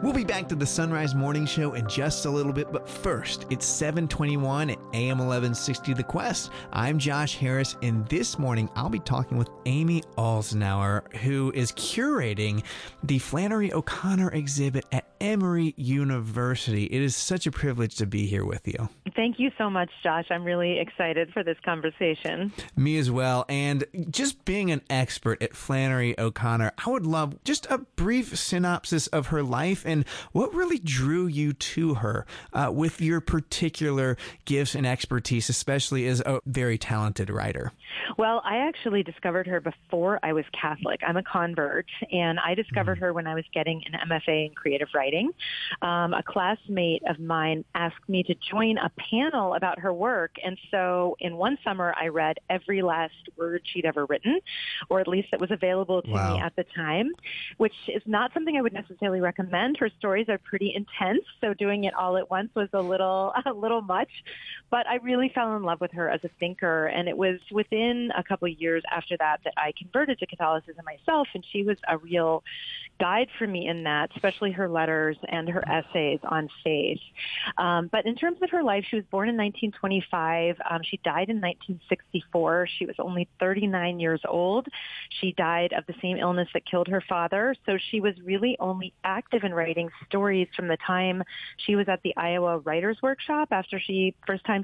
We'll be back to the Sunrise Morning Show in just a little bit, but first, it's 7:21 at AM 1160 The Quest. I'm Josh Harris, and this morning I'll be talking with Amy Alznauer, who is curating the Flannery O'Connor exhibit at Emory University. It is such a privilege to be here with you. Thank you so much, Josh. I'm really excited for this conversation. Me as well. And just being an expert at Flannery O'Connor, I would love just a brief synopsis of her life and what really drew you to her with your particular gifts and expertise, especially as a very talented writer. Well, I actually discovered her before I was Catholic. I'm a convert, and I discovered her when I was getting an MFA in creative writing. A classmate of mine asked me to join a panel about her work, and so in one summer I read every last word she'd ever written, or at least that was available to me at the time, which is not something I would necessarily recommend. Her stories are pretty intense, so doing it all at once was a little much, but I really fell in love with her as a thinker, and it was within a couple of years after that that I converted to Catholicism myself, and she was a real guide for me in that, especially her letters and her essays on faith. But in terms of her life, she was born in 1925. She died in 1964. She was only 39 years old. She died of the same illness that killed her father, so she was really only active in writing stories from the time she was at the Iowa Writers Workshop after the first time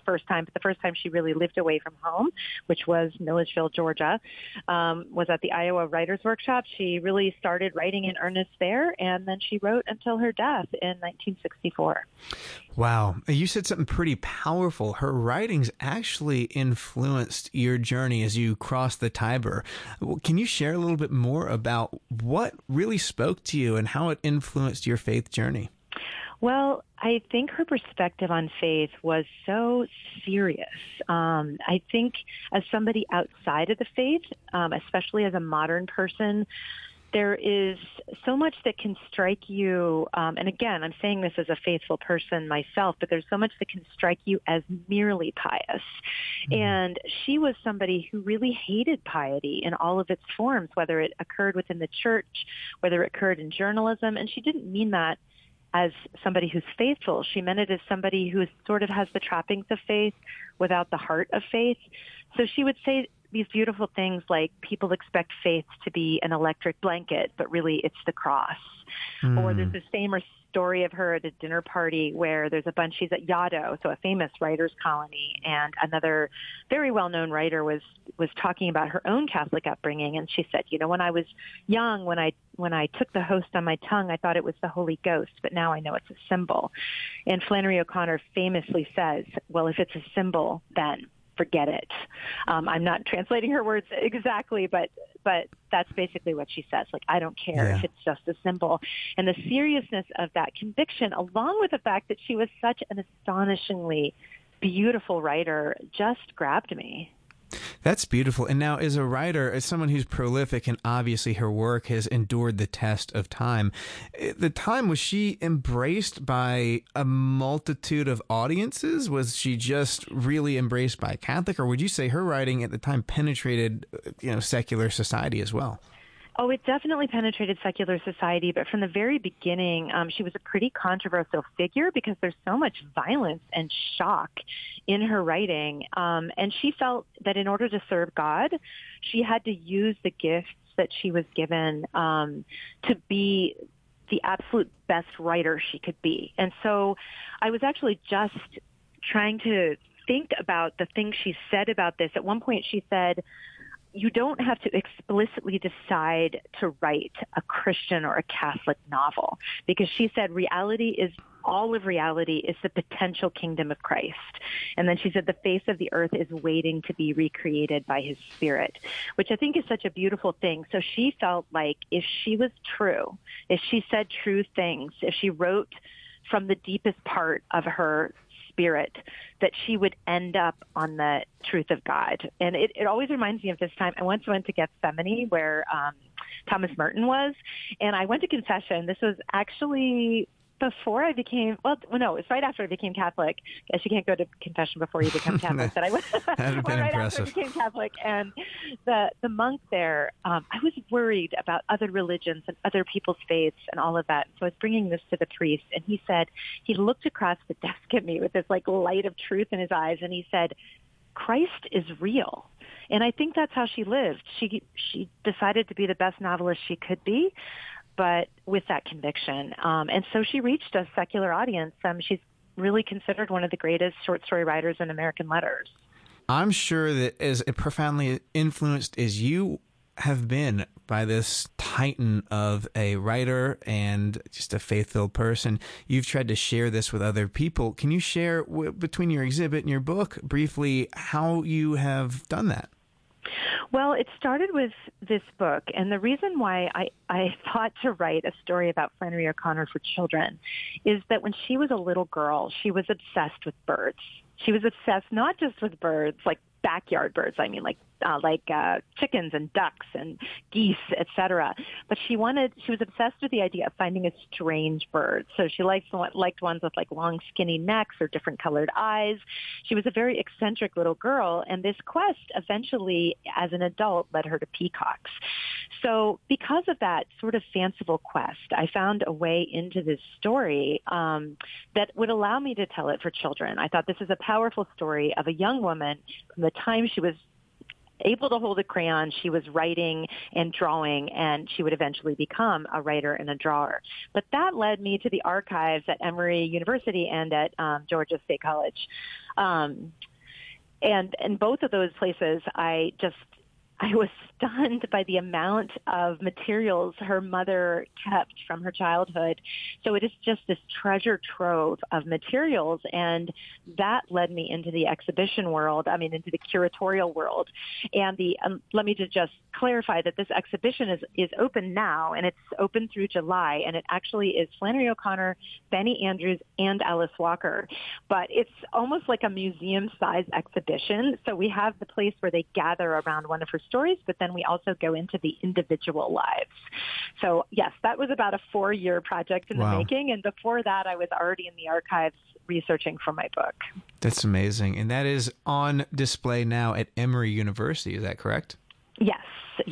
she really lived away from home, which was Milledgeville, Georgia, was at the Iowa Writers Workshop. She really started writing in earnest there, and then she wrote until her death in 1964. Wow. You said something pretty powerful. Her writings actually influenced your journey as you crossed the Tiber. Can you share a little bit more about what really spoke to you and how it influenced your faith journey? Well, I think her perspective on faith was so serious. I think as somebody outside of the faith, especially as a modern person, there is so much that can strike you, and again, I'm saying this as a faithful person myself, but there's so much that can strike you as merely pious. And she was somebody who really hated piety in all of its forms, whether it occurred within the church, whether it occurred in journalism, and she didn't mean that as somebody who's faithful. She meant it as somebody who sort of has the trappings of faith without the heart of faith. So she would say these beautiful things like people expect faith to be an electric blanket, but really it's the cross. Or there's this famous story of her at a dinner party where there's a bunch, she's at Yaddo, so a famous writers colony, and another very well-known writer was talking about her own Catholic upbringing, and she said, when I was young, when I took the host on my tongue, I thought it was the Holy Ghost, but now I know it's a symbol. And Flannery O'Connor famously says, well, if it's a symbol, then forget it. I'm not translating her words exactly, but that's basically what she says. Like, I don't care if it's just a symbol. And the seriousness of that conviction, along with the fact that she was such an astonishingly beautiful writer, just grabbed me. That's beautiful. And now, as a writer, as someone who's prolific, and obviously her work has endured the test of time, was she embraced by a multitude of audiences? Was she just really embraced by Catholic, or would you say her writing at the time penetrated, secular society as well? Oh, it definitely penetrated secular society, but from the very beginning, she was a pretty controversial figure because there's so much violence and shock in her writing. And she felt that in order to serve God, she had to use the gifts that she was given to be the absolute best writer she could be. And so I was actually just trying to think about the things she said about this. At one point, she said, you don't have to explicitly decide to write a Christian or a Catholic novel, because she said all of reality is the potential kingdom of Christ. And then she said the face of the earth is waiting to be recreated by his Spirit, which I think is such a beautiful thing. So she felt like if she was true, if she said true things, if she wrote from the deepest part of her spirit, that she would end up on the truth of God. And it always reminds me of this time. I once went to Gethsemane where Thomas Merton was, and I went to confession. This was actually before I became, no, it was right after I became Catholic. I guess you can't go to confession before you become Catholic. But I went right after I became Catholic. And the monk there, I was worried about other religions and other people's faiths and all of that. So I was bringing this to the priest, and he said, he looked across the desk at me with this like light of truth in his eyes, and he said, Christ is real. And I think that's how she lived. She decided to be the best novelist she could be, but with that conviction. And so she reached a secular audience. She's really considered one of the greatest short story writers in American letters. I'm sure that as profoundly influenced as you have been by this titan of a writer and just a faith-filled person, you've tried to share this with other people. Can you share between your exhibit and your book briefly how you have done that? Well, it started with this book, and the reason why I thought to write a story about Flannery O'Connor for children is that when she was a little girl, she was obsessed with birds. She was obsessed not just with birds, like backyard birds, I mean, like chickens and ducks and geese, etc. But she was obsessed with the idea of finding a strange bird. So she liked ones with like long skinny necks or different colored eyes. She was a very eccentric little girl, and this quest eventually, as an adult, led her to peacocks. So because of that sort of fanciful quest, I found a way into this story that would allow me to tell it for children. I thought this is a powerful story of a young woman from the time she was able to hold a crayon, she was writing and drawing, and she would eventually become a writer and a drawer. But that led me to the archives at Emory University and at Georgia State College. And in both of those places, I was stunned by the amount of materials her mother kept from her childhood. So it is just this treasure trove of materials, and that led me into the exhibition world, into the curatorial world. And let me just clarify that this exhibition is open now, and it's open through July, and it actually is Flannery O'Connor, Benny Andrews, and Alice Walker. But it's almost like a museum-sized exhibition. So we have the place where they gather around one of her stories, but then we also go into the individual lives. So yes, that was about a 4-year project in the making. And before that, I was already in the archives researching for my book. That's amazing. And that is on display now at Emory University. Is that correct? Yes.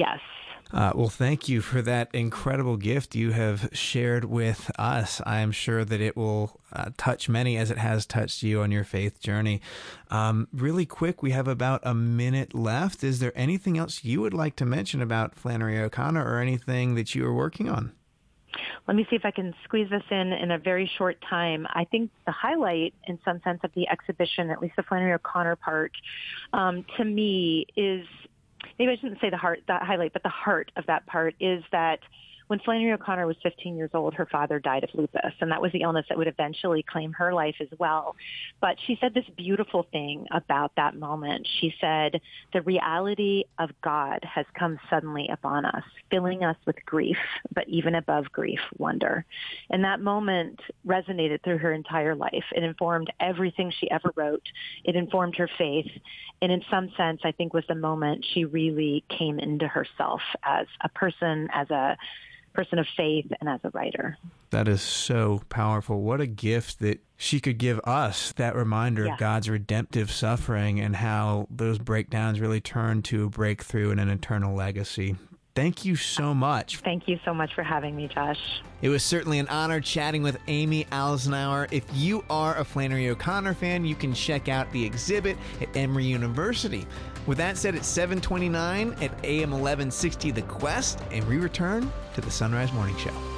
Well, thank you for that incredible gift you have shared with us. I am sure that it will touch many as it has touched you on your faith journey. Really quick, we have about a minute left. Is there anything else you would like to mention about Flannery O'Connor or anything that you are working on? Let me see if I can squeeze this in a very short time. I think the highlight, in some sense, of the exhibition, at least the Flannery O'Connor part, to me is, maybe I shouldn't say the highlight, but the heart of that part is that when Flannery O'Connor was 15 years old, her father died of lupus, and that was the illness that would eventually claim her life as well. But she said this beautiful thing about that moment. She said, the reality of God has come suddenly upon us, filling us with grief, but even above grief, wonder. And that moment resonated through her entire life. It informed everything she ever wrote. It informed her faith. And in some sense, I think was the moment she really came into herself as a person, as a person of faith, and as a writer. That is so powerful. What a gift that she could give us, that reminder of God's redemptive suffering and how those breakdowns really turn to a breakthrough and an eternal legacy. Thank you so much. Thank you so much for having me, Josh. It was certainly an honor chatting with Amy Alsenauer. If you are a Flannery O'Connor fan, you can check out the exhibit at Emory University. With that said, it's 7:29 at AM 1160 The Quest, and we return to the Sunrise Morning Show.